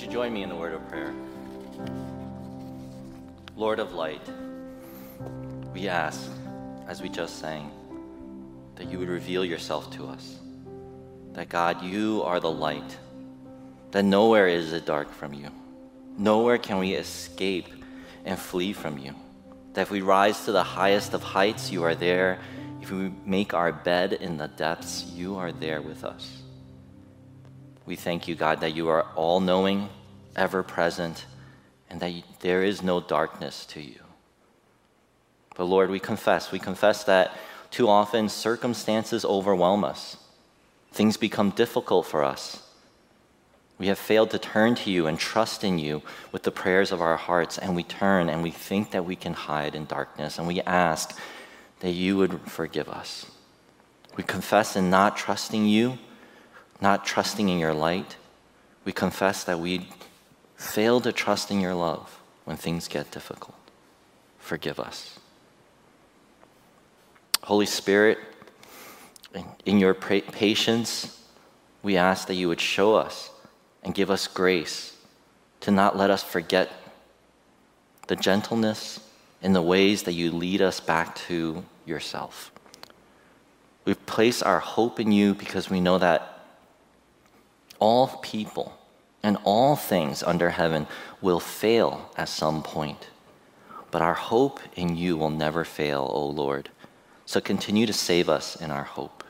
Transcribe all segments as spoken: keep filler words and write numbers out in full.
Would you join me in a word of prayer? Lord of light, we ask, as we just sang, that you would reveal yourself to us. That God, you are the light. That nowhere is it dark from you. Nowhere can we escape and flee from you. That if we rise to the highest of heights, you are there. If we make our bed in the depths, you are there with us. We thank you, God, that you are all-knowing, ever-present, and that you, there is no darkness to you. But Lord, we confess, we confess that too often circumstances overwhelm us. Things become difficult for us. We have failed to turn to you and trust in you with the prayers of our hearts, and we turn and we think that we can hide in darkness, and we ask that you would forgive us. We confess in not trusting you, not trusting in your light. We confess that we fail to trust in your love when things get difficult. Forgive us. Holy Spirit, in your patience, we ask that you would show us and give us grace to not let us forget the gentleness in the ways that you lead us back to yourself. We place our hope in you because we know that all people and all things under heaven will fail at some point. But our hope in you will never fail, O Lord. So continue to save us in our hope.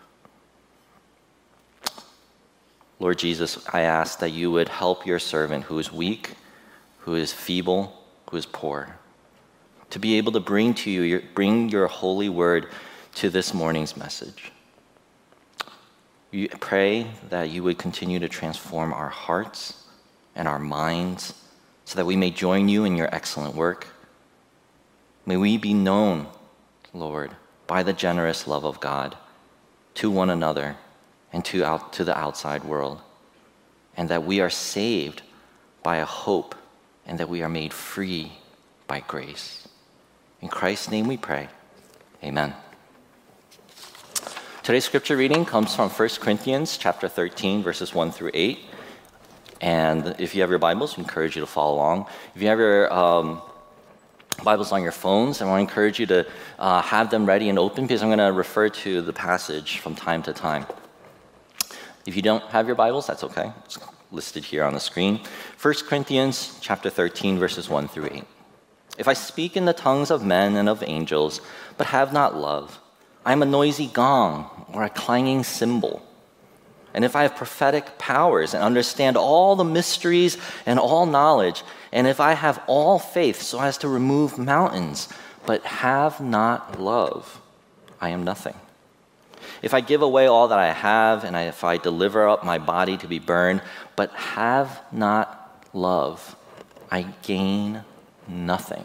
Lord Jesus, I ask that you would help your servant who is weak, who is feeble, who is poor, to be able to bring to you, your, bring your holy word to this morning's message. We pray that you would continue to transform our hearts and our minds so that we may join you in your excellent work. May we be known, Lord, by the generous love of God to one another and to, out, to the outside world, and that we are saved by a hope and that we are made free by grace. In Christ's name we pray. Amen. Today's scripture reading comes from First Corinthians chapter thirteen, verses one through eight. And if you have your Bibles, we encourage you to follow along. If you have your um, Bibles on your phones, I want to encourage you to uh, have them ready and open because I'm going to refer to the passage from time to time. If you don't have your Bibles, that's okay. It's listed here on the screen. First Corinthians chapter thirteen, verses one through eight. If I speak in the tongues of men and of angels, but have not love, I am a noisy gong or a clanging cymbal. And if I have prophetic powers and understand all the mysteries and all knowledge, and if I have all faith so as to remove mountains, but have not love, I am nothing. If I give away all that I have, and I, if I deliver up my body to be burned, but have not love, I gain nothing.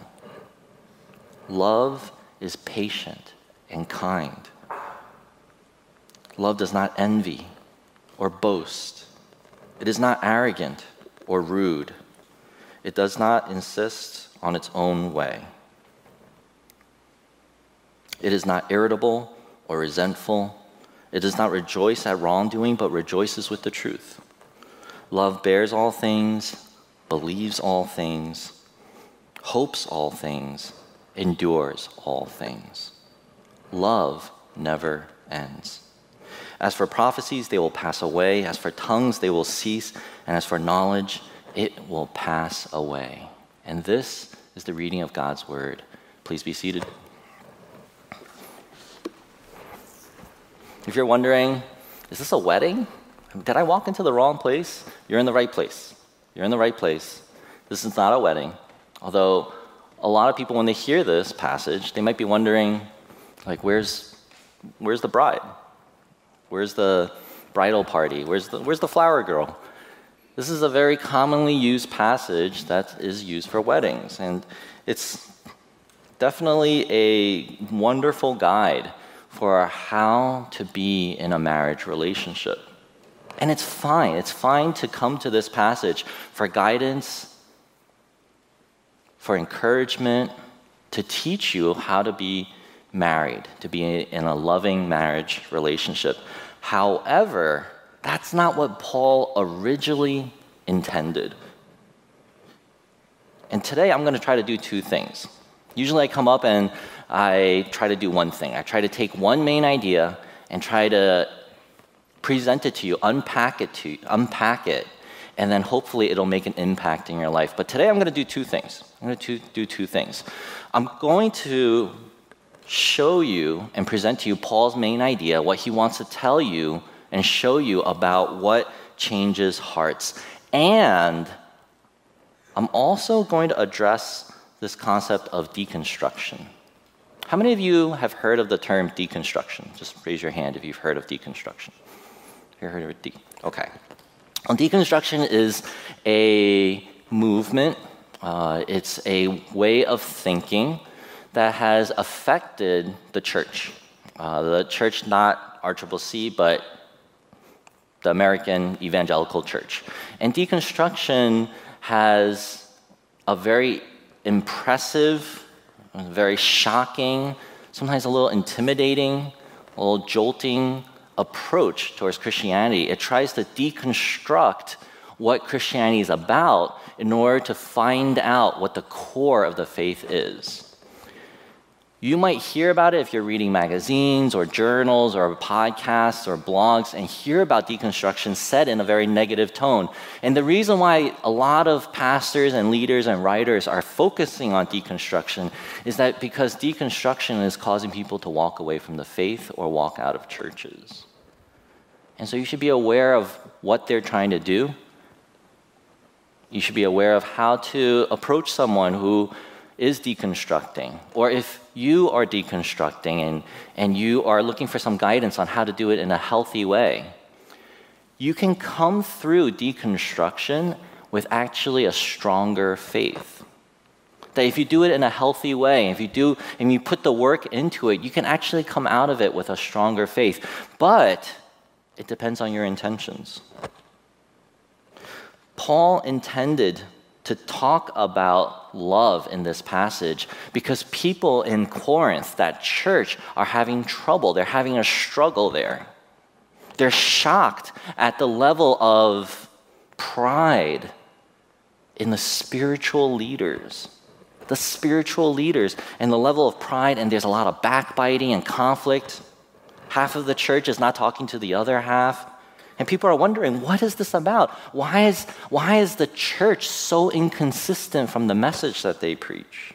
Love is patient and kind. Love does not envy or boast. It is not arrogant or rude. It does not insist on its own way. It is not irritable or resentful. It does not rejoice at wrongdoing, but rejoices with the truth. Love bears all things, believes all things, hopes all things, endures all things. Love never ends. As for prophecies, they will pass away. As for tongues, they will cease. And as for knowledge, it will pass away. And this is the reading of God's word. Please be seated. If you're wondering, is this a wedding? Did I walk into the wrong place? You're in the right place. You're in the right place. This is not a wedding. Although a lot of people, when they hear this passage, they might be wondering, like, where's where's the bride? Where's the bridal party? Where's the where's the flower girl? This is a very commonly used passage that is used for weddings, and it's definitely a wonderful guide for how to be in a marriage relationship. And it's fine. It's fine to come to this passage for guidance, for encouragement, to teach you how to be married, to be in a loving marriage relationship. However, that's not what Paul originally intended. And today I'm going to try to do two things. Usually I come up and I try to do one thing. I try to take one main idea and try to present it to you, unpack it to you, unpack it, and then hopefully it'll make an impact in your life. But today I'm going to do two things. I'm going to do two things. I'm going to show you and present to you Paul's main idea, what he wants to tell you and show you about what changes hearts. And I'm also going to address this concept of deconstruction. How many of you have heard of the term deconstruction? Just raise your hand if you've heard of deconstruction. Have you heard of it? De- okay. Well, deconstruction is a movement. Uh, it's a way of thinking that has affected the church. Uh, the church, not R C C C, but the American Evangelical Church. And deconstruction has a very impressive, very shocking, sometimes a little intimidating, a little jolting approach towards Christianity. It tries to deconstruct what Christianity is about in order to find out what the core of the faith is. You might hear about it if you're reading magazines or journals or podcasts or blogs and hear about deconstruction said in a very negative tone. And the reason why a lot of pastors and leaders and writers are focusing on deconstruction is that because deconstruction is causing people to walk away from the faith or walk out of churches. And so you should be aware of what they're trying to do. You should be aware of how to approach someone who is deconstructing, or if you are deconstructing and, and you are looking for some guidance on how to do it in a healthy way. You can come through deconstruction with actually a stronger faith. That if you do it in a healthy way, if you do and you put the work into it, you can actually come out of it with a stronger faith. But it depends on your intentions. Paul intended to talk about love in this passage because people in Corinth, that church, are having trouble. They're having a struggle there. They're shocked at the level of pride in the spiritual leaders. The spiritual leaders and the level of pride, and there's a lot of backbiting and conflict. Half of the church is not talking to the other half. And people are wondering, what is this about? Why is, why is the church so inconsistent from the message that they preach?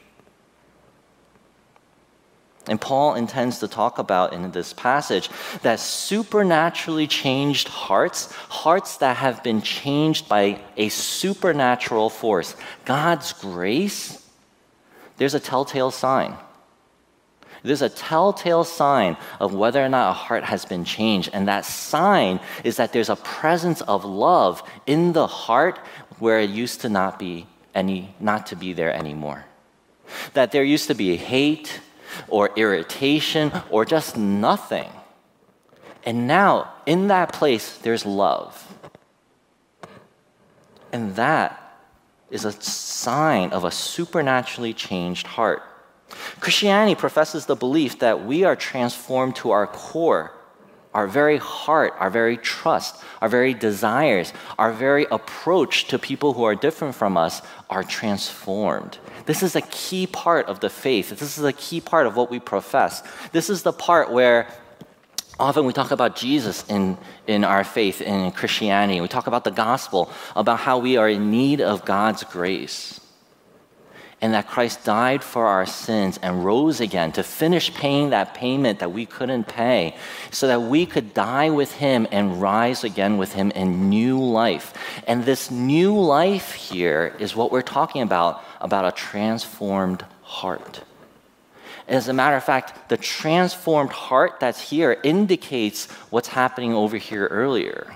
And Paul intends to talk about in this passage that supernaturally changed hearts, hearts that have been changed by a supernatural force, God's grace, there's a telltale sign. There's a telltale sign of whether or not a heart has been changed. And that sign is that there's a presence of love in the heart where it used to not be any, not to be there anymore. That there used to be hate or irritation or just nothing. And now, in that place, there's love. And that is a sign of a supernaturally changed heart. Christianity professes the belief that we are transformed to our core, our very heart, our very trust, our very desires, our very approach to people who are different from us are transformed. This is a key part of the faith. This is a key part of what we profess. This is the part where often we talk about Jesus in, in our faith, in Christianity. We talk about the gospel, about how we are in need of God's grace. And that Christ died for our sins and rose again to finish paying that payment that we couldn't pay so that we could die with him and rise again with him in new life. And this new life here is what we're talking about, about a transformed heart. As a matter of fact, the transformed heart that's here indicates what's happening over here earlier.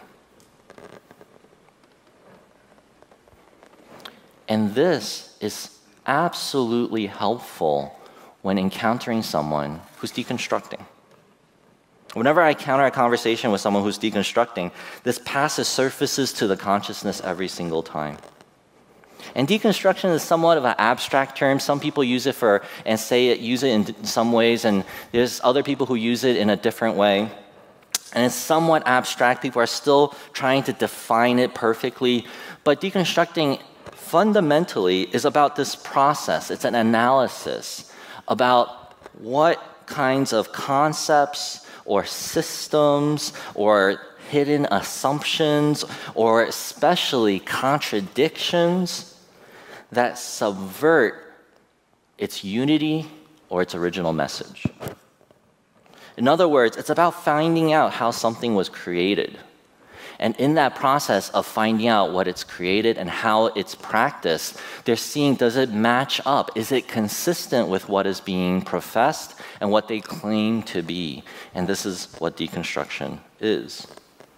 And this is absolutely helpful when encountering someone who's deconstructing. Whenever I encounter a conversation with someone who's deconstructing, this passage surfaces to the consciousness every single time. And deconstruction is somewhat of an abstract term. Some people use it for and say it, use it in some ways, and there's other people who use it in a different way. And it's somewhat abstract. People are still trying to define it perfectly. But deconstructing fundamentally is about this process. It's an analysis about what kinds of concepts or systems or hidden assumptions or especially contradictions that subvert its unity or its original message. In other words, it's about finding out how something was created. And in that process of finding out what it's created and how it's practiced, they're seeing, does it match up? Is it consistent with what is being professed and what they claim to be? And this is what deconstruction is.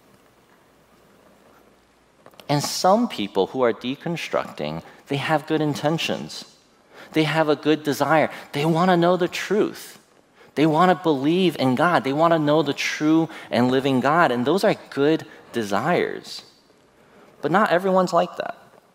And some people who are deconstructing, they have good intentions. They have a good desire. They want to know the truth. They want to believe in God. They want to know the true and living God. And those are good desires. But not everyone's like that.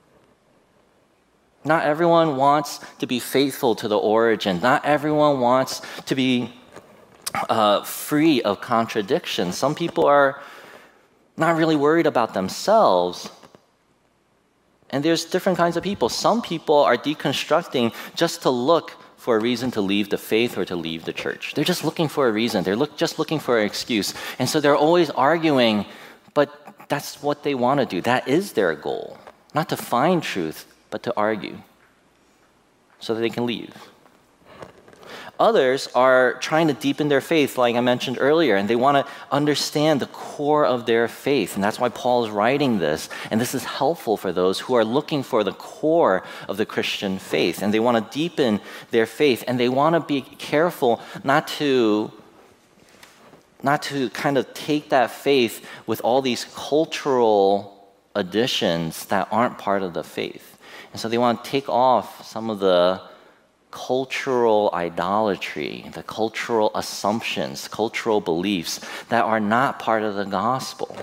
Not everyone wants to be faithful to the origin. Not everyone wants to be uh, free of contradiction. Some people are not really worried about themselves. And there's different kinds of people. Some people are deconstructing just to look for a reason to leave the faith or to leave the church. They're just looking for a reason. They're look, just looking for an excuse. And so they're always arguing, but that's what they want to do. That is their goal. Not to find truth, but to argue so that they can leave. Others are trying to deepen their faith, like I mentioned earlier, and they want to understand the core of their faith. And that's why Paul is writing this. And this is helpful for those who are looking for the core of the Christian faith. And they want to deepen their faith. And they want to be careful not to, not to kind of take that faith with all these cultural additions that aren't part of the faith. And so they want to take off some of the cultural idolatry, the cultural assumptions, cultural beliefs that are not part of the gospel.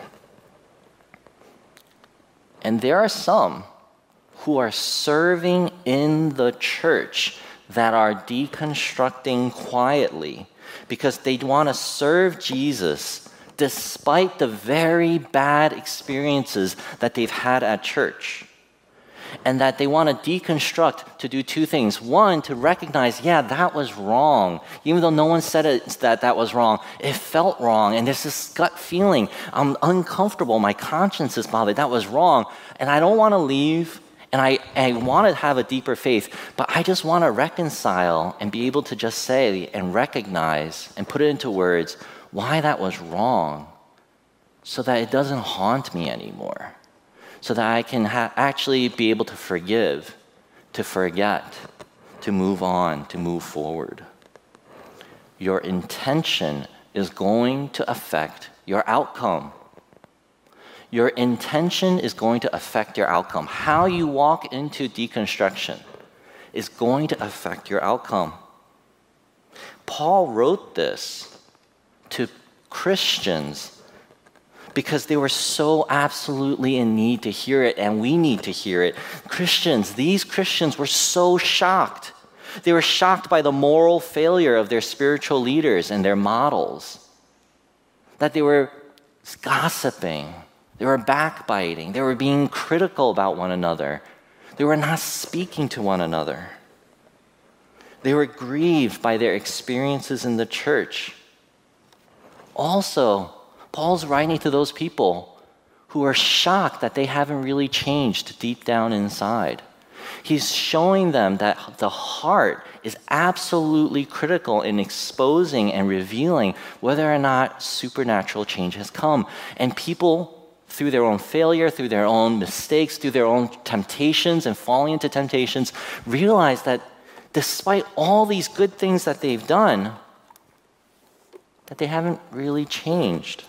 And there are some who are serving in the church that are deconstructing quietly because they want to serve Jesus despite the very bad experiences that they've had at church. And that they want to deconstruct to do two things. One, to recognize, yeah, that was wrong. Even though no one said it, that that was wrong, it felt wrong. And there's this gut feeling, I'm uncomfortable, my conscience is bothered, that was wrong. And I don't want to leave, and I, I want to have a deeper faith, but I just want to reconcile and be able to just say and recognize and put it into words why that was wrong so that it doesn't haunt me anymore. So that I can ha- actually be able to forgive, to forget, to move on, to move forward. Your intention is going to affect your outcome. Your intention is going to affect your outcome. How you walk into deconstruction is going to affect your outcome. Paul wrote this to Christians because they were so absolutely in need to hear it, and we need to hear it. Christians, these Christians were so shocked. They were shocked by the moral failure of their spiritual leaders and their models. That they were gossiping, they were backbiting, they were being critical about one another. They were not speaking to one another. They were grieved by their experiences in the church. Also, Paul's writing to those people who are shocked that they haven't really changed deep down inside. He's showing them that the heart is absolutely critical in exposing and revealing whether or not supernatural change has come. And people, through their own failure, through their own mistakes, through their own temptations and falling into temptations, realize that despite all these good things that they've done, that they haven't really changed.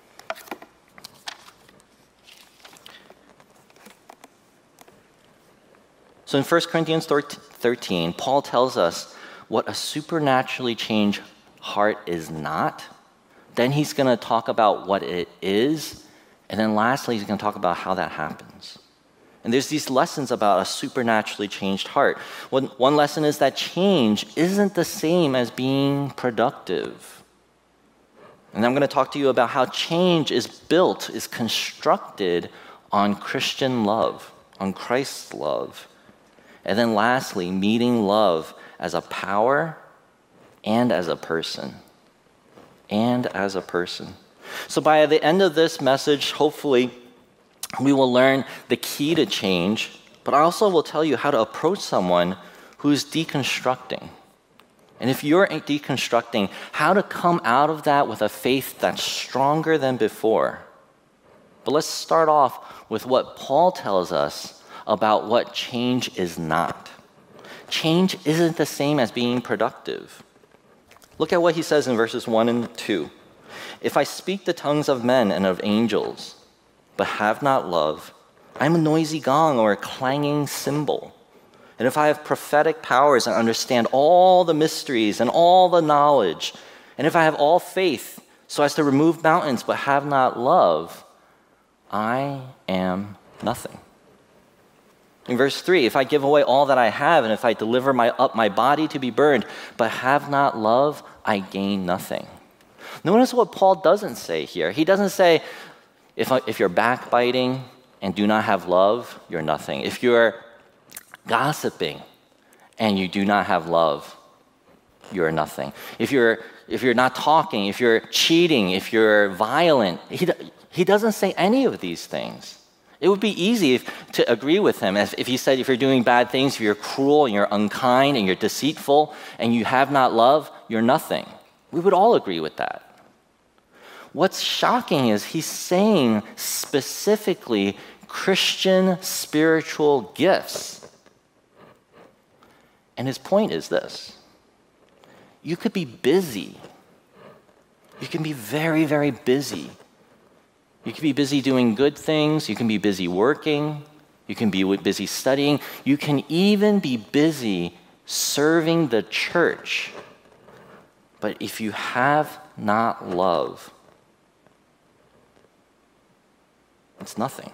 So in First Corinthians thirteen, Paul tells us what a supernaturally changed heart is not. Then he's going to talk about what it is. And then lastly, he's going to talk about how that happens. And there's these lessons about a supernaturally changed heart. One, one lesson is that change isn't the same as being productive. And I'm going to talk to you about how change is built, is constructed on Christian love, on Christ's love. And then lastly, meeting love as a power and as a person. And as a person. So by the end of this message, hopefully, we will learn the key to change, but I also will tell you how to approach someone who's deconstructing. And if you're deconstructing, how to come out of that with a faith that's stronger than before. But let's start off with what Paul tells us about what change is not. Change isn't the same as being productive. Look at what he says in verses one and two. If I speak the tongues of men and of angels, but have not love, I am a noisy gong or a clanging cymbal. And if I have prophetic powers and understand all the mysteries and all the knowledge, and if I have all faith so as to remove mountains but have not love, I am nothing. In verse three, if I give away all that I have and if I deliver my, up my body to be burned but have not love, I gain nothing. Notice what Paul doesn't say here. He doesn't say, if, if you're backbiting and do not have love, you're nothing. If you're gossiping and you do not have love, you're nothing. If you're if you're not talking, if you're cheating, if you're violent, he, he doesn't say any of these things. It would be easy if, to agree with him if, if he said if you're doing bad things, if you're cruel and you're unkind and you're deceitful and you have not love, you're nothing. We would all agree with that. What's shocking is he's saying specifically Christian spiritual gifts. And his point is this. You could be busy. You can be very, very busy. You can be busy doing good things. You can be busy working. You can be busy studying. You can even be busy serving the church. But if you have not love, it's nothing.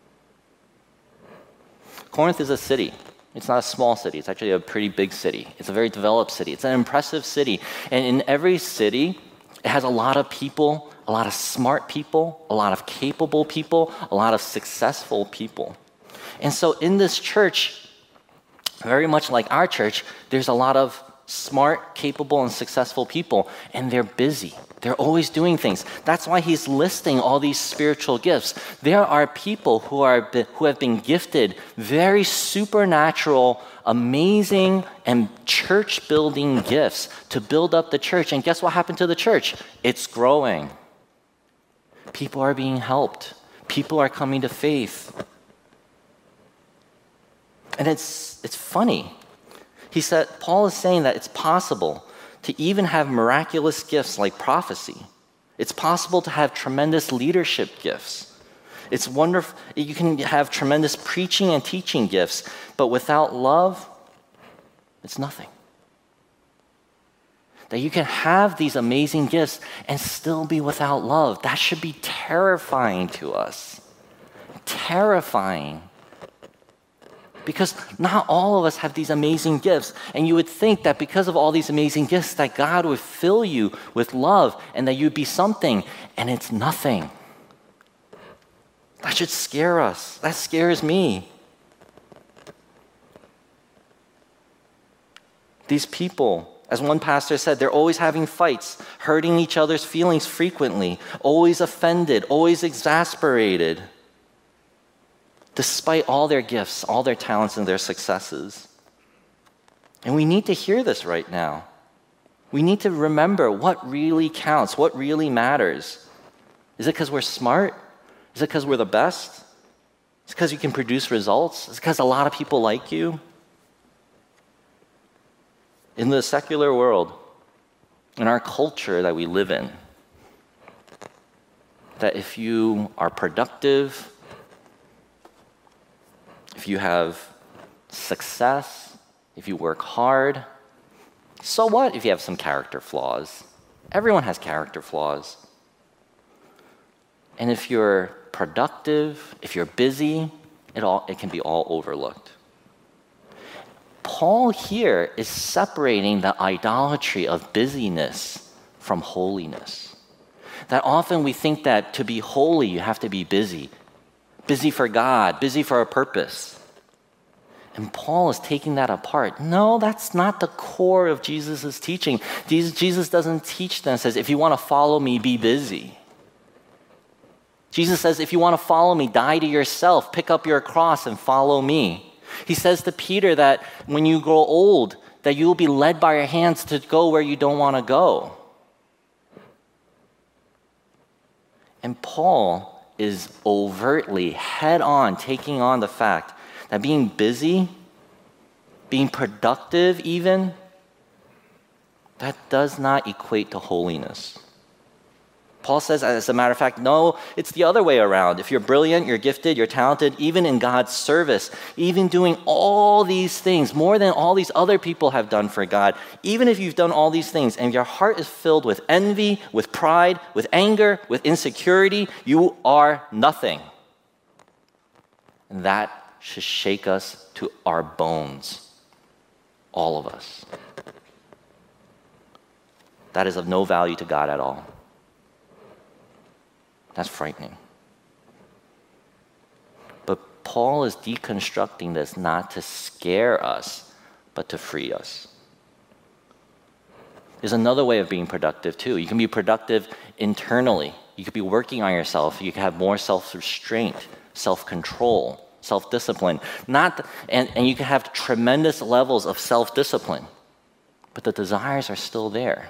Corinth is a city. It's not a small city. It's actually a pretty big city. It's a very developed city. It's an impressive city. And in every city, it has a lot of people, a lot of smart people, a lot of capable people, a lot of successful people. And so in this church, very much like our church, there's a lot of smart, capable, and successful people, and they're busy. They're always doing things. That's why he's listing all these spiritual gifts. There are people who are who have been gifted very supernatural, amazing, and church-building gifts to build up the church. And guess what happened to the church? It's growing. People are being helped. People are coming to faith. And it's it's funny. He said, Paul is saying that it's possible to even have miraculous gifts like prophecy. It's possible to have tremendous leadership gifts. It's wonderful. You can have tremendous preaching and teaching gifts, but without love, it's nothing. That you can have these amazing gifts and still be without love. That should be terrifying to us. Terrifying. Because not all of us have these amazing gifts. And you would think that because of all these amazing gifts, that God would fill you with love and that you'd be something, and it's nothing. That should scare us. That scares me. These people, as one pastor said, they're always having fights, hurting each other's feelings frequently, always offended, always exasperated. Despite all their gifts, all their talents, and their successes. And we need to hear this right now. We need to remember what really counts, what really matters. Is it because we're smart? Is it because we're the best? Is it because you can produce results? Is it because a lot of people like you? In the secular world, in our culture that we live in, that if you are productive, if you have success, if you work hard, so what if you have some character flaws? Everyone has character flaws. And if you're productive, if you're busy, it all it can be all overlooked. Paul here is separating the idolatry of busyness from holiness. That often we think that to be holy, you have to be busy. Busy for God, busy for a purpose. And Paul is taking that apart. No, that's not the core of Jesus' teaching. Jesus, Jesus doesn't teach them, says, if you want to follow me, be busy. Jesus says, if you want to follow me, die to yourself, pick up your cross and follow me. He says to Peter that when you grow old, that you will be led by your hands to go where you don't want to go. And Paul is overtly, head on, taking on the fact that being busy, being productive even, that does not equate to holiness. Paul says, as a matter of fact, no, it's the other way around. If you're brilliant, you're gifted, you're talented, even in God's service, even doing all these things, more than all these other people have done for God, even if you've done all these things and your heart is filled with envy, with pride, with anger, with insecurity, you are nothing. And that should shake us to our bones, all of us. That is of no value to God at all. That's frightening. But Paul is deconstructing this not to scare us, but to free us. There's another way of being productive too. You can be productive internally. You could be working on yourself. You can have more self-restraint, self-control, self-discipline. Not, and, and you can have tremendous levels of self-discipline, but the desires are still there.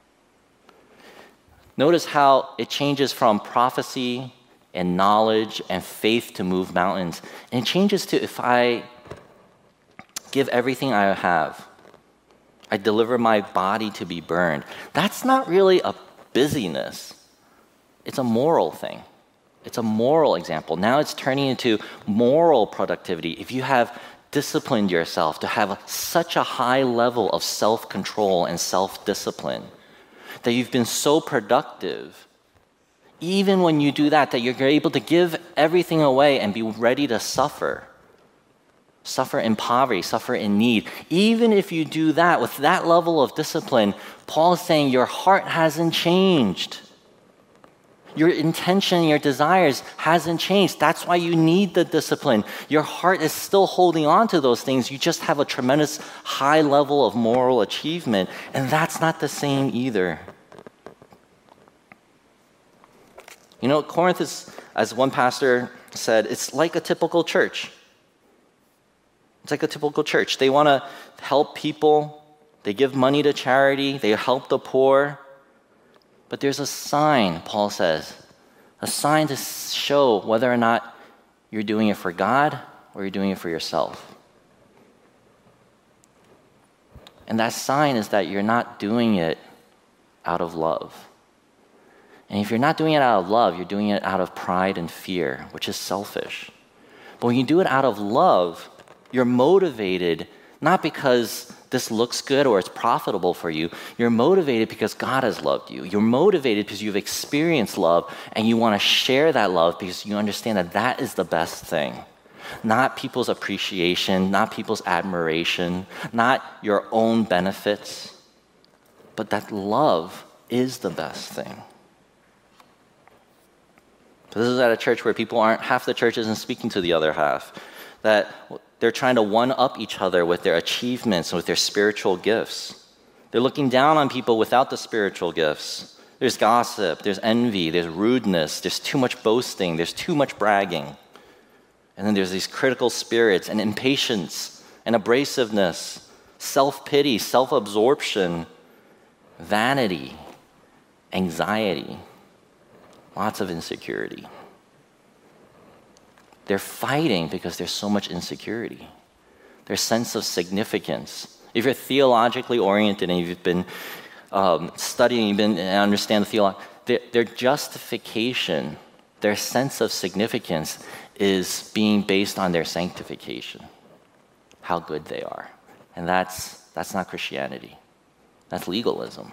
Notice how it changes from prophecy and knowledge and faith to move mountains. And it changes to if I give everything I have, I deliver my body to be burned. That's not really a busyness. It's a moral thing. It's a moral example. Now it's turning into moral productivity. If you have disciplined yourself to have such a high level of self-control and self-discipline, that you've been so productive, even when you do that, that you're able to give everything away and be ready to suffer. Suffer in poverty, suffer in need. Even if you do that with that level of discipline, Paul is saying your heart hasn't changed. Your intention, your desires hasn't changed. That's why you need the discipline. Your heart is still holding on to those things. You just have a tremendous high level of moral achievement, and that's not the same either. You know, Corinth is, as one pastor said, it's like a typical church. It's like a typical church. They want to help people. They give money to charity. They help the poor. But there's a sign, Paul says, a sign to show whether or not you're doing it for God or you're doing it for yourself. And that sign is that you're not doing it out of love. And if you're not doing it out of love, you're doing it out of pride and fear, which is selfish. But when you do it out of love, you're motivated not because this looks good or it's profitable for you. You're motivated because God has loved you. You're motivated because you've experienced love and you want to share that love because you understand that that is the best thing. Not people's appreciation, not people's admiration, not your own benefits, but that love is the best thing. So this is at a church where people aren't, half the church isn't speaking to the other half. That they're trying to one-up each other with their achievements and with their spiritual gifts. They're looking down on people without the spiritual gifts. There's gossip, there's envy, there's rudeness, there's too much boasting, there's too much bragging. And then there's these critical spirits and impatience and abrasiveness, self-pity, self-absorption, vanity, anxiety, lots of insecurity. They're fighting because there's so much insecurity. Their sense of significance. If you're theologically oriented and you've been um, studying, you've been and understand the theology, their, their justification, their sense of significance is being based on their sanctification, how good they are. And that's, that's not Christianity. That's legalism.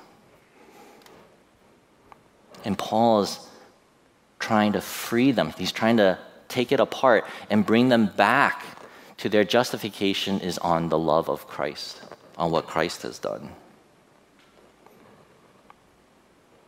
And Paul is trying to free them. He's trying to take it apart and bring them back to their justification is on the love of Christ, on what Christ has done.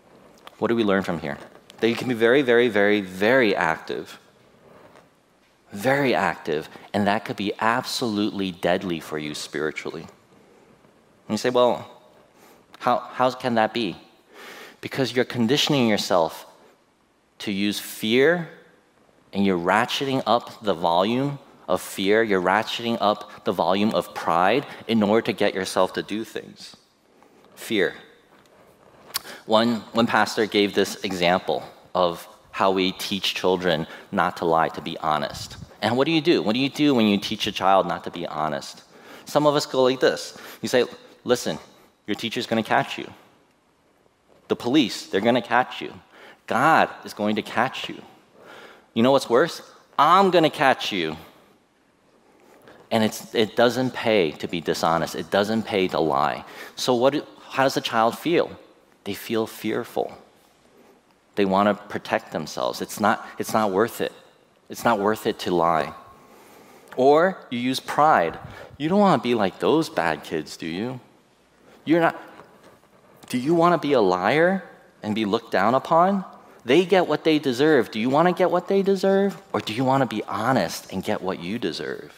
What do we learn from here? That you can be very, very, very, very active. very active, and that could be absolutely deadly for you spiritually. And you say, well, how, how can that be? Because you're conditioning yourself to use fear, and you're ratcheting up the volume of fear, you're ratcheting up the volume of pride in order to get yourself to do things. Fear. One, one pastor gave this example of how we teach children not to lie, to be honest. And what do you do? What do you do when you teach a child not to be honest? Some of us go like this. You say, listen, your teacher's going to catch you. The police, they're going to catch you. God is going to catch you. You know what's worse? I'm going to catch you. And it's, it doesn't pay to be dishonest. It doesn't pay to lie. So what? How does the child feel? They feel fearful. They want to protect themselves. It's not, it's not worth it. It's not worth it to lie. Or you use pride. You don't want to be like those bad kids, do you? You're not. Do you want to be a liar and be looked down upon? They get what they deserve. Do you want to get what they deserve? Or do you want to be honest and get what you deserve?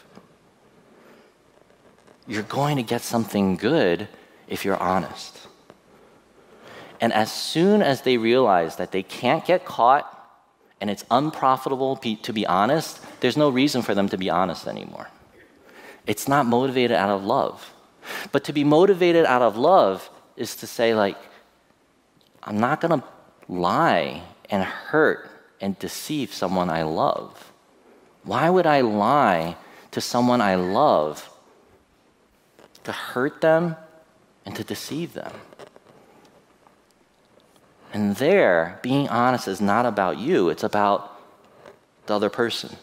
You're going to get something good if you're honest. And as soon as they realize that they can't get caught and it's unprofitable to be honest, there's no reason for them to be honest anymore. It's not motivated out of love. But to be motivated out of love is to say, like, I'm not going to lie and hurt and deceive someone I love. Why would I lie to someone I love? To hurt them and to deceive them. And there, being honest is not about you, it's about the other person.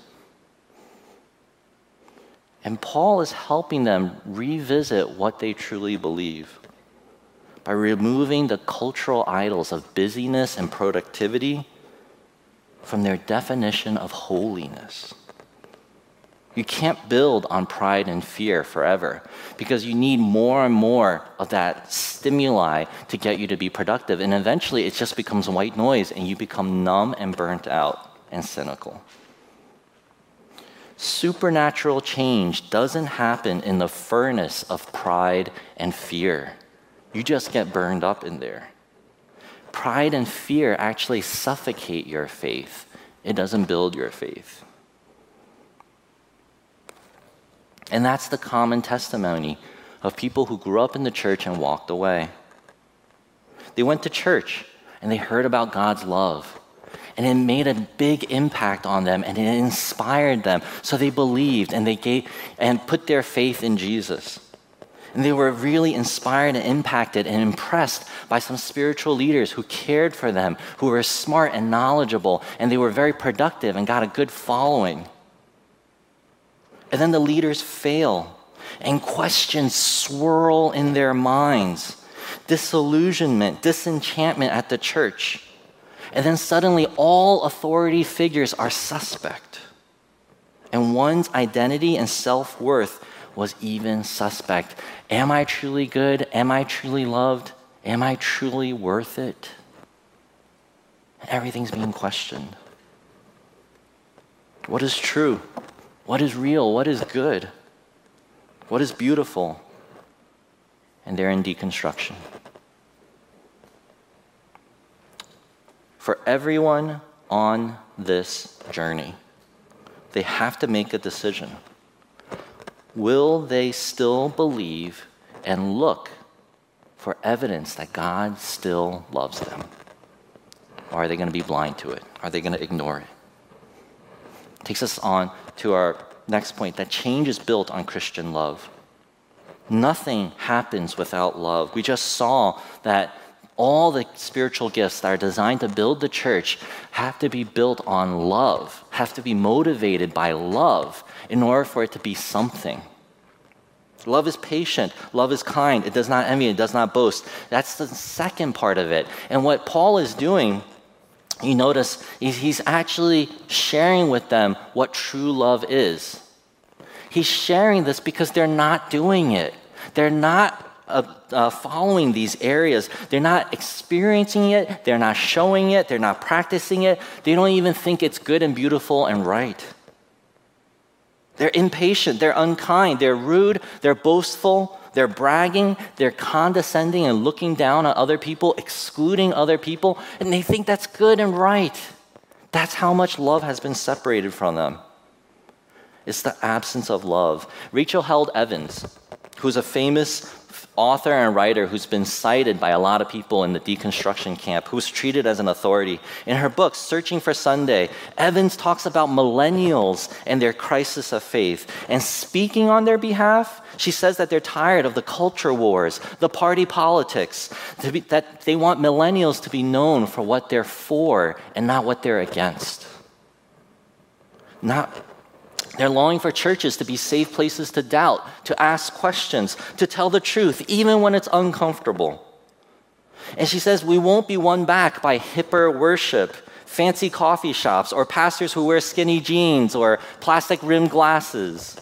And Paul is helping them revisit what they truly believe by removing the cultural idols of busyness and productivity from their definition of holiness. You can't build on pride and fear forever because you need more and more of that stimuli to get you to be productive. And eventually it just becomes white noise and you become numb and burnt out and cynical. Supernatural change doesn't happen in the furnace of pride and fear. You just get burned up in there. Pride and fear actually suffocate your faith. It doesn't build your faith. And that's the common testimony of people who grew up in the church and walked away. They went to church and they heard about God's love. And it made a big impact on them and it inspired them. So they believed and they gave and put their faith in Jesus. And they were really inspired and impacted and impressed by some spiritual leaders who cared for them, who were smart and knowledgeable, and they were very productive and got a good following. And then the leaders fail, and questions swirl in their minds. Disillusionment, disenchantment at the church. And then suddenly all authority figures are suspect. And one's identity and self-worth was even suspect. Am I truly good? Am I truly loved? Am I truly worth it? And everything's being questioned. What is true? What is real? What is good? What is beautiful? And they're in deconstruction. For everyone on this journey, they have to make a decision. Will they still believe and look for evidence that God still loves them? Or are they going to be blind to it? Are they going to ignore it? Takes us on to our next point, that change is built on Christian love. Nothing happens without love. We just saw that all the spiritual gifts that are designed to build the church have to be built on love, have to be motivated by love in order for it to be something. Love is patient. Love is kind. It does not envy. It does not boast. That's the second part of it. And what Paul is doing, you notice, he's actually sharing with them what true love is. He's sharing this because they're not doing it. They're not uh, uh, following these areas. They're not experiencing it. They're not showing it. They're not practicing it. They don't even think it's good and beautiful and right. They're impatient, they're unkind, they're rude, they're boastful, they're bragging, they're condescending and looking down on other people, excluding other people, and they think that's good and right. That's how much love has been separated from them. It's the absence of love. Rachel Held Evans, who's a famous author and writer who's been cited by a lot of people in the deconstruction camp, who's treated as an authority. In her book, Searching for Sunday, Evans talks about millennials and their crisis of faith. And speaking on their behalf, she says that they're tired of the culture wars, the party politics, to be, that they want millennials to be known for what they're for and not what they're against. Not They're longing for churches to be safe places to doubt, to ask questions, to tell the truth, even when it's uncomfortable. And she says we won't be won back by hipper worship, fancy coffee shops, or pastors who wear skinny jeans or plastic-rimmed glasses.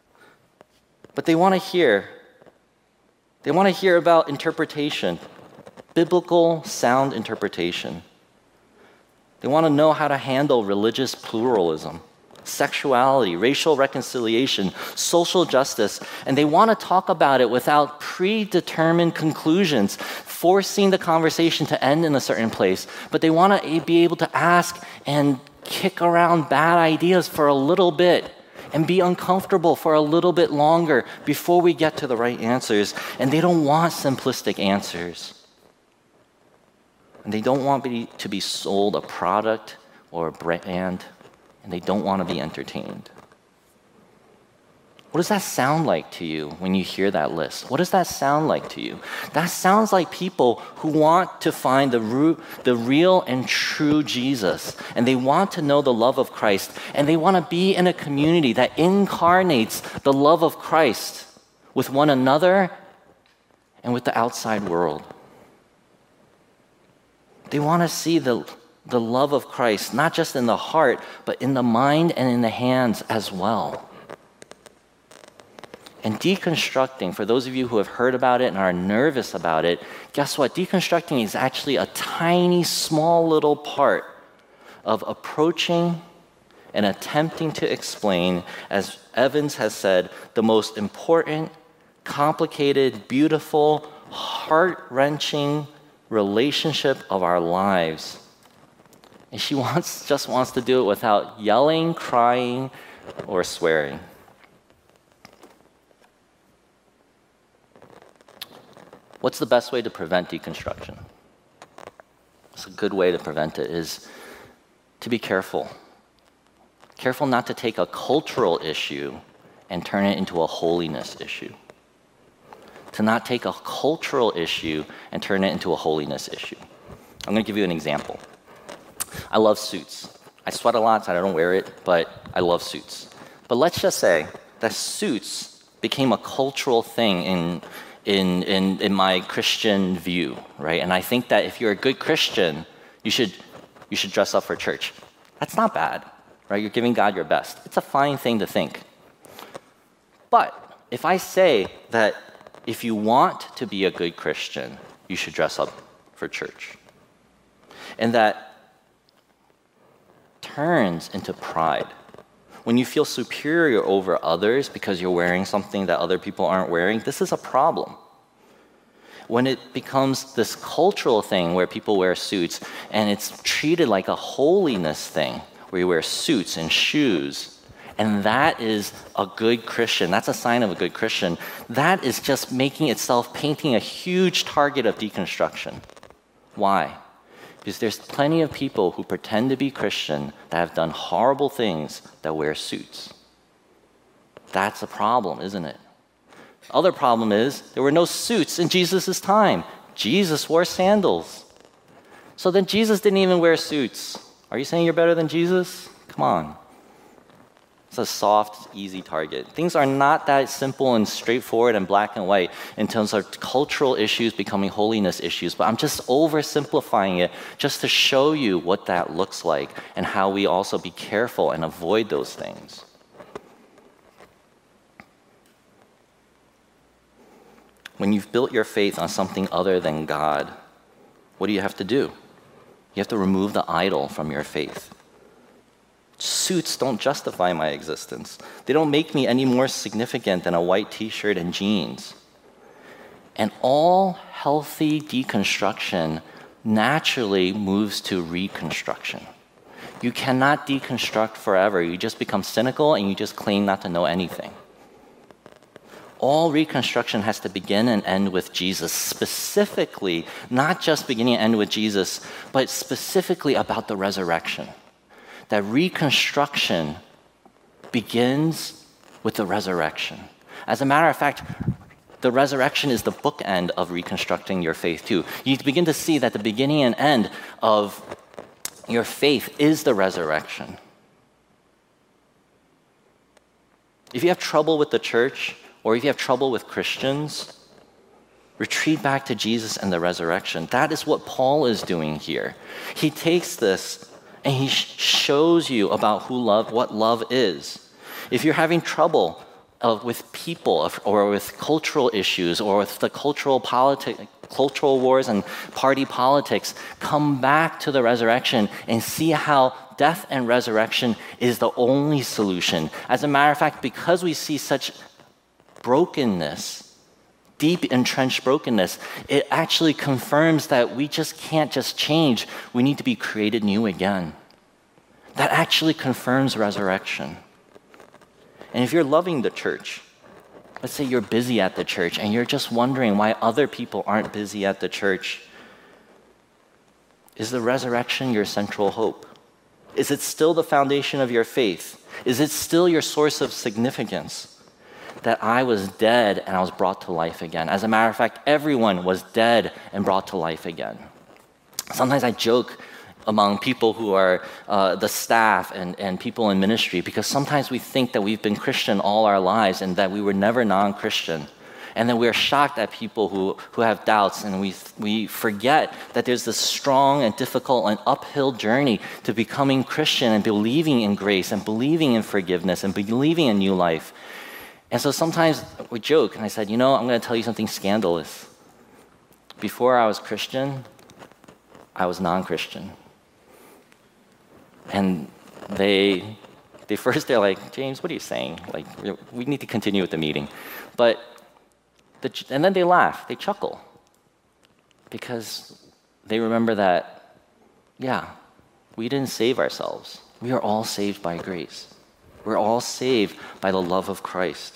But they want to hear, they want to hear about interpretation, biblical sound interpretation. They want to know how to handle religious pluralism, sexuality, racial reconciliation, social justice, and they want to talk about it without predetermined conclusions, forcing the conversation to end in a certain place. But they want to be able to ask and kick around bad ideas for a little bit and be uncomfortable for a little bit longer before we get to the right answers. And they don't want simplistic answers. And they don't want be, to be sold a product or a brand. And they don't want to be entertained. What does that sound like to you when you hear that list? What does that sound like to you? That sounds like people who want to find the, root, the real and true Jesus, and they want to know the love of Christ, and they want to be in a community that incarnates the love of Christ with one another and with the outside world. They want to see the the love of Christ, not just in the heart, but in the mind and in the hands as well. And deconstructing, for those of you who have heard about it and are nervous about it, guess what? Deconstructing is actually a tiny, small little part of approaching and attempting to explain, as Evans has said, the most important, complicated, beautiful, heart-wrenching relationship of our lives. And she wants, just wants to do it without yelling, crying, or swearing. What's the best way to prevent deconstruction? It's a good way to prevent it is to be careful. Careful not to take a cultural issue and turn it into a holiness issue. To not take a cultural issue and turn it into a holiness issue. I'm going to give you an example. I love suits. I sweat a lot, so I don't wear it, but I love suits. But let's just say that suits became a cultural thing in, in, in, in my Christian view, right? And I think that if you're a good Christian, you should, you should dress up for church. That's not bad, right? You're giving God your best. It's a fine thing to think. But if I say that if you want to be a good Christian, you should dress up for church, and that turns into pride. When you feel superior over others because you're wearing something that other people aren't wearing, this is a problem. When it becomes this cultural thing where people wear suits and it's treated like a holiness thing where you wear suits and shoes, and that is a good Christian, that's a sign of a good Christian, that is just making itself, painting a huge target of deconstruction. Why? Because there's plenty of people who pretend to be Christian that have done horrible things that wear suits. That's a problem, isn't it? Other problem is there were no suits in Jesus' time. Jesus wore sandals. So then Jesus didn't even wear suits. Are you saying you're better than Jesus? Come on. It's a soft, easy target. Things are not that simple and straightforward and black and white in terms of cultural issues becoming holiness issues, but I'm just oversimplifying it just to show you what that looks like and how we also be careful and avoid those things. When you've built your faith on something other than God, what do you have to do? You have to remove the idol from your faith. Suits don't justify my existence. They don't make me any more significant than a white t-shirt and jeans. And all healthy deconstruction naturally moves to reconstruction. You cannot deconstruct forever. You just become cynical and you just claim not to know anything. All reconstruction has to begin and end with Jesus, specifically, not just beginning and end with Jesus, but specifically about the resurrection. That reconstruction begins with the resurrection. As a matter of fact, the resurrection is the bookend of reconstructing your faith too. You begin to see that the beginning and end of your faith is the resurrection. If you have trouble with the church, or if you have trouble with Christians, retreat back to Jesus and the resurrection. That is what Paul is doing here. He takes this and he shows you about who love, what love is. If you're having trouble uh, with people or with cultural issues or with the cultural politi- cultural wars and party politics, come back to the resurrection and see how death and resurrection is the only solution. As a matter of fact, because we see such brokenness, deep entrenched brokenness, it actually confirms that we just can't just change. We need to be created new again. That actually confirms resurrection. And if you're loving the church, let's say you're busy at the church and you're just wondering why other people aren't busy at the church, is the resurrection your central hope? Is it still the foundation of your faith? Is it still your source of significance? That I was dead and I was brought to life again. As a matter of fact, everyone was dead and brought to life again. Sometimes I joke among people who are uh, the staff and, and people in ministry, because sometimes we think that we've been Christian all our lives and that we were never non-Christian. And then we're shocked at people who, who have doubts, and we, we forget that there's this strong and difficult and uphill journey to becoming Christian and believing in grace and believing in forgiveness and believing in new life. And so sometimes we joke, and I said, you know, I'm going to tell you something scandalous. Before I was Christian, I was non-Christian. And they, they first, they're like, James, what are you saying? Like, we need to continue with the meeting. But, the, and then they laugh, they chuckle. Because they remember that, yeah, we didn't save ourselves. We are all saved by grace. We're all saved by the love of Christ.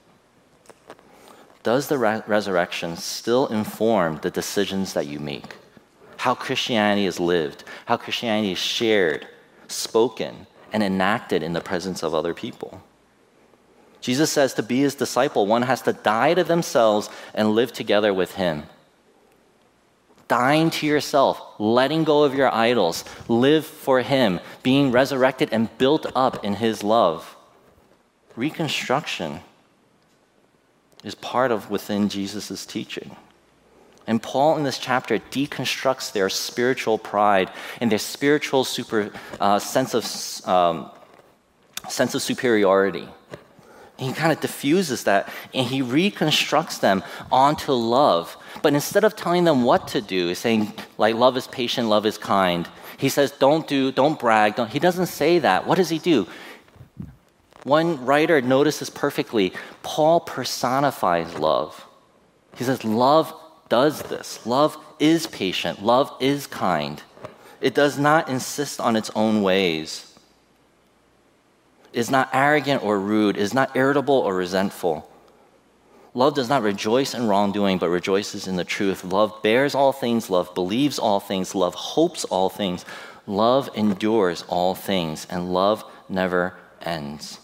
Does the re- resurrection still inform the decisions that you make? How Christianity is lived, how Christianity is shared, spoken, and enacted in the presence of other people. Jesus says to be his disciple, one has to die to themselves and live together with him. Dying to yourself, letting go of your idols, live for him, being resurrected and built up in his love. Reconstruction is part of within Jesus' teaching. And Paul in this chapter deconstructs their spiritual pride and their spiritual super, uh, sense of um, sense of superiority. He kind of diffuses that and he reconstructs them onto love. But instead of telling them what to do, he's saying, like, love is patient, love is kind. He says, don't do, don't brag. Don't. He doesn't say that. What does he do? One writer notices perfectly, Paul personifies love. He says, love does this. Love is patient. Love is kind. It does not insist on its own ways. Is not arrogant or rude, is not irritable or resentful. Love does not rejoice in wrongdoing, but rejoices in the truth. Love bears all things, love believes all things, love hopes all things, love endures all things, and love never ends.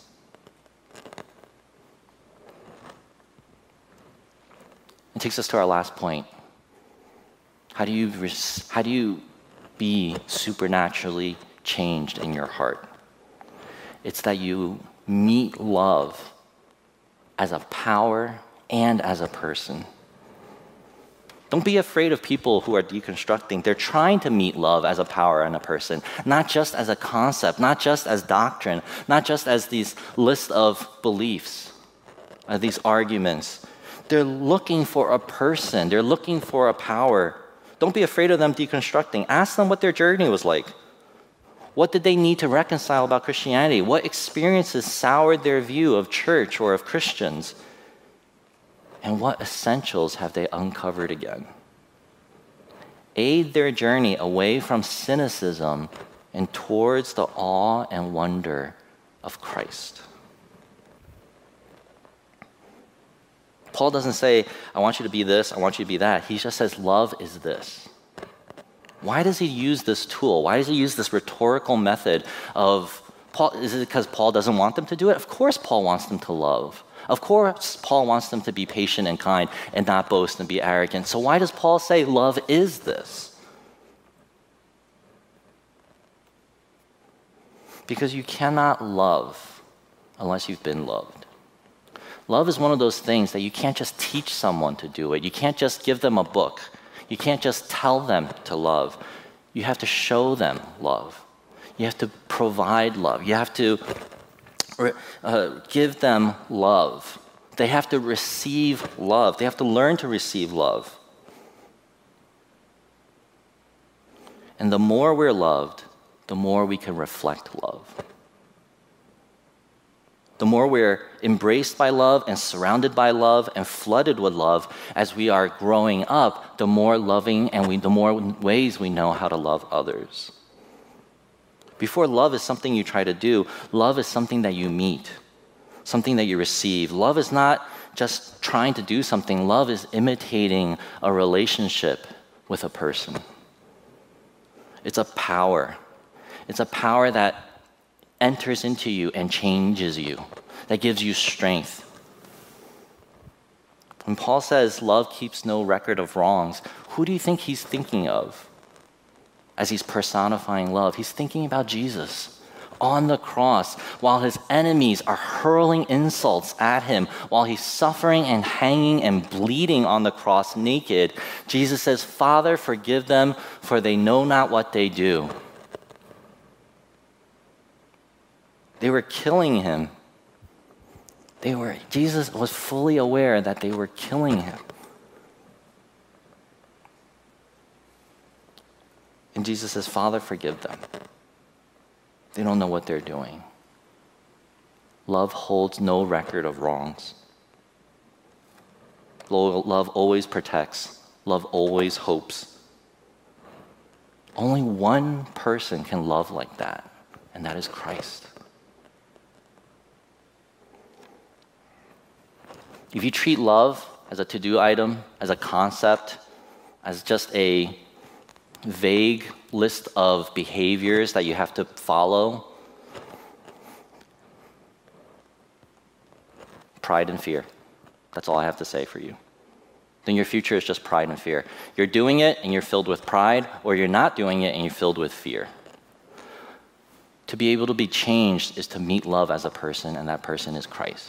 It takes us to our last point. How do you, how do you be supernaturally changed in your heart? It's that you meet love as a power and as a person. Don't be afraid of people who are deconstructing. They're trying to meet love as a power and a person, not just as a concept, not just as doctrine, not just as these lists of beliefs, uh, these arguments. They're looking for a person. They're looking for a power. Don't be afraid of them deconstructing. Ask them what their journey was like. What did they need to reconcile about Christianity? What experiences soured their view of church or of Christians? And what essentials have they uncovered again? Aid their journey away from cynicism and towards the awe and wonder of Christ. Paul doesn't say, I want you to be this, I want you to be that. He just says, love is this. Why does he use this tool? Why does he use this rhetorical method of, Paul? Is it because Paul doesn't want them to do it? Of course Paul wants them to love. Of course Paul wants them to be patient and kind and not boast and be arrogant. So why does Paul say love is this? Because you cannot love unless you've been loved. Love is one of those things that you can't just teach someone to do it. You can't just give them a book. You can't just tell them to love. You have to show them love. You have to provide love. You have to uh, give them love. They have to receive love. They have to learn to receive love. And the more we're loved, the more we can reflect love. The more we're embraced by love and surrounded by love and flooded with love as we are growing up, the more loving and we, the more ways we know how to love others. Before love is something you try to do, love is something that you meet, something that you receive. Love is not just trying to do something. Love is imitating a relationship with a person. It's a power. It's a power that enters into you and changes you, that gives you strength. When Paul says love keeps no record of wrongs, who do you think he's thinking of as he's personifying love? He's thinking about Jesus on the cross while his enemies are hurling insults at him, while he's suffering and hanging and bleeding on the cross naked. Jesus says, Father, forgive them, for they know not what they do. They were killing him. They were, Jesus was fully aware that they were killing him. And Jesus says, Father, forgive them. They don't know what they're doing. Love holds no record of wrongs. Love always protects. Love always hopes. Only one person can love like that, and that is Christ. If you treat love as a to-do item, as a concept, as just a vague list of behaviors that you have to follow, pride and fear. That's all I have to say for you. Then your future is just pride and fear. You're doing it and you're filled with pride, or you're not doing it and you're filled with fear. To be able to be changed is to meet love as a person, and that person is Christ.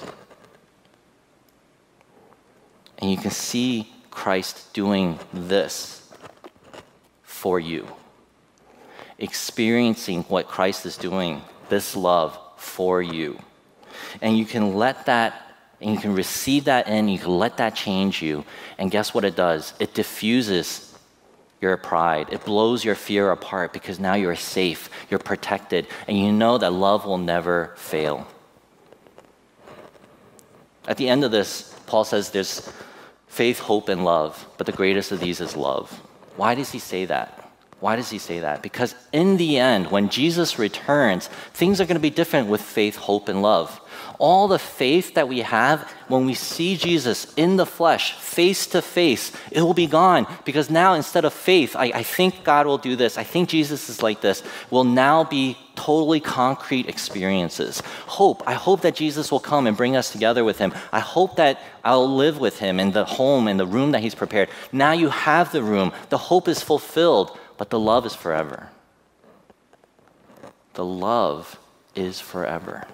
And you can see Christ doing this for you. Experiencing what Christ is doing, this love for you. And you can let that, and you can receive that in, you can let that change you. And guess what it does? It diffuses your pride. It blows your fear apart because now you're safe, you're protected, and you know that love will never fail. At the end of this, Paul says there's faith, hope, and love, but the greatest of these is love. Why does he say that? Why does he say that? Because in the end, when Jesus returns, things are going to be different with faith, hope, and love. All the faith that we have when we see Jesus in the flesh, face to face, it will be gone. Because now instead of faith, I, I think God will do this, I think Jesus is like this, will now be totally concrete experiences. Hope, I hope that Jesus will come and bring us together with him. I hope that I'll live with him in the home, in the room that he's prepared. Now you have the room, the hope is fulfilled, but the love is forever. The love is forever.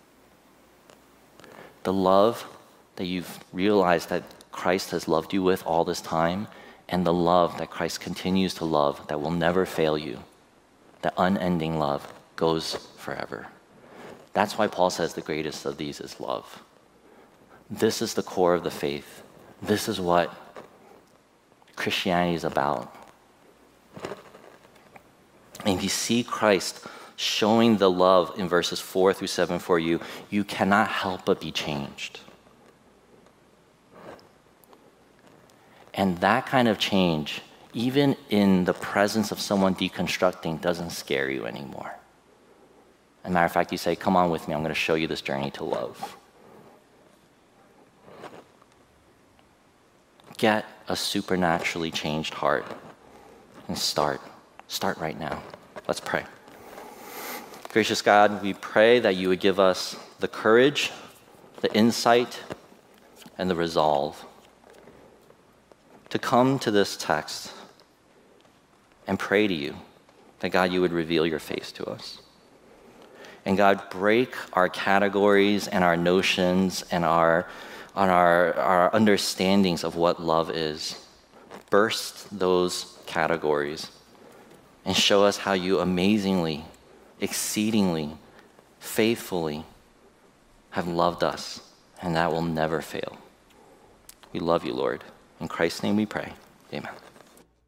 The love that you've realized that Christ has loved you with all this time, and the love that Christ continues to love that will never fail you, that unending love goes forever. That's why Paul says the greatest of these is love. This is the core of the faith. This is what Christianity is about. And if you see Christ showing the love in verses four through seven for you, you cannot help but be changed. And that kind of change, even in the presence of someone deconstructing, doesn't scare you anymore. As a matter of fact, you say, come on with me, I'm going to show you this journey to love. Get a supernaturally changed heart and start. Start right now. Let's pray. Gracious God, we pray that you would give us the courage, the insight, and the resolve to come to this text and pray to you that, God, you would reveal your face to us. And God, break our categories and our notions and our, on our, our understandings of what love is. Burst those categories and show us how you amazingly, exceedingly, faithfully have loved us, and that will never fail. We love you, Lord. In Christ's name we pray. Amen.